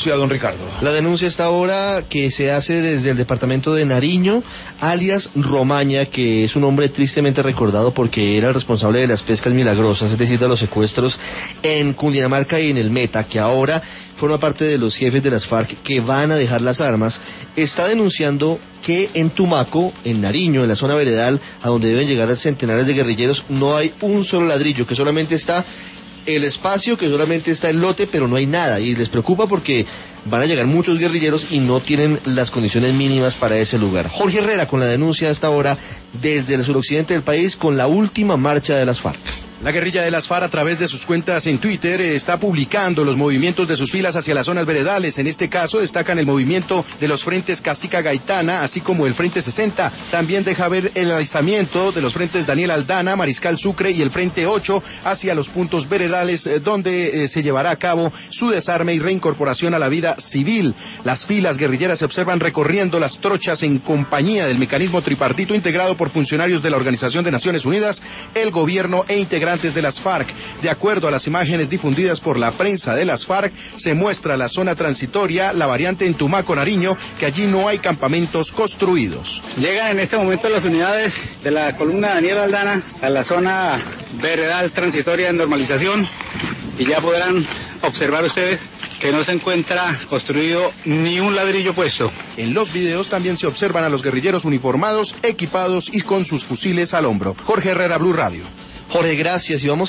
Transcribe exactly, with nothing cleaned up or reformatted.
denuncia, don Ricardo? La denuncia está ahora que se hace desde el departamento de Nariño, alias Romaña, que es un hombre tristemente recordado porque era el responsable de las pescas milagrosas, es decir, de los secuestros en Cundinamarca y en el Meta, que ahora forma parte de los jefes de las FARC que van a dejar las armas. Está denunciando que en Tumaco, en Nariño, en la zona veredal, a donde deben llegar centenares de guerrilleros, no hay un solo ladrillo, que solamente está el espacio, que solamente está el lote, pero no hay nada, y les preocupa porque van a llegar muchos guerrilleros y no tienen las condiciones mínimas para ese lugar. Jorge Herrera con la denuncia a esta hora desde el suroccidente del país con la última marcha de las FARC. La guerrilla de las FARC, a través de sus cuentas en Twitter, está publicando los movimientos de sus filas hacia las zonas veredales. En este caso destacan el movimiento de los frentes Casica Gaitana, así como el Frente sesenta. También deja ver el alistamiento de los frentes Daniel Aldana, Mariscal Sucre y el Frente ocho hacia los puntos veredales, donde eh, se llevará a cabo su desarme y reincorporación a la vida civil. Las filas guerrilleras se observan recorriendo las trochas en compañía del mecanismo tripartito integrado por funcionarios de la Organización de Naciones Unidas, el gobierno e integrantes de las FARC. De acuerdo a las imágenes difundidas por la prensa de las FARC, se muestra la zona transitoria, la variante en Tumaco, Nariño, que allí no hay campamentos construidos. Llegan en este momento las unidades de la columna Daniel Aldana a la zona veredal transitoria de normalización y ya podrán observar ustedes que no se encuentra construido ni un ladrillo puesto. En los videos también se observan a los guerrilleros uniformados, equipados y con sus fusiles al hombro. Jorge Herrera, Blue Radio. Jorge, gracias, y vamos